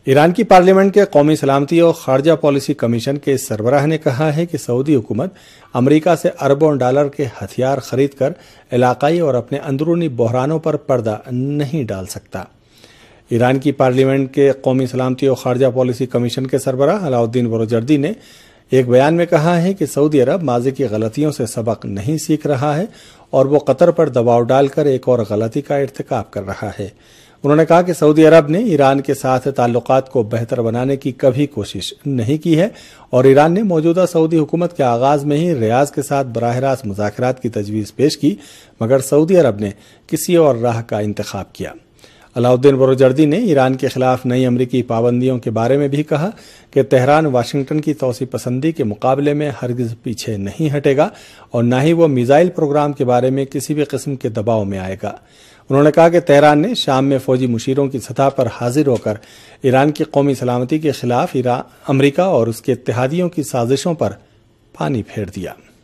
ایران کی پارلیمنٹ کے قومی سلامتی اور خارجہ پالیسی کمیشن کے سربراہ نے کہا ہے کہ سعودی حکومت امریکہ سے اربوں ڈالر کے ہتھیار خرید کر علاقائی اور اپنے اندرونی بحرانوں پر پردہ نہیں ڈال سکتا۔ ایران کی پارلیمنٹ کے قومی سلامتی اور خارجہ پالیسی کمیشن کے سربراہ علاؤالدین بروجردی نے ایک بیان میں کہا ہے کہ سعودی عرب ماضی کی غلطیوں سے سبق نہیں سیکھ رہا ہے اور وہ قطر پر دباؤ ڈال کر ایک اور غلطی کا ارتکاب کر رہا ہے۔ انہوں نے کہا کہ سعودی عرب نے ایران کے ساتھ تعلقات کو بہتر بنانے کی کبھی کوشش نہیں کی ہے اور ایران نے موجودہ سعودی حکومت کے آغاز میں ہی ریاض کے ساتھ براہ راست مذاکرات کی تجویز پیش کی، مگر سعودی عرب نے کسی اور راہ کا انتخاب کیا۔ علاؤالدین بروجردی نے ایران کے خلاف نئی امریکی پابندیوں کے بارے میں بھی کہا کہ تہران واشنگٹن کی توسیع پسندی کے مقابلے میں ہرگز پیچھے نہیں ہٹے گا اور نہ ہی وہ میزائل پروگرام کے بارے میں کسی بھی قسم کے دباؤ میں آئے گا۔ انہوں نے کہا کہ تہران نے شام میں فوجی مشیروں کی سطح پر حاضر ہو کر ایران کی قومی سلامتی کے خلاف امریکہ اور اس کے اتحادیوں کی سازشوں پر پانی پھیر دیا۔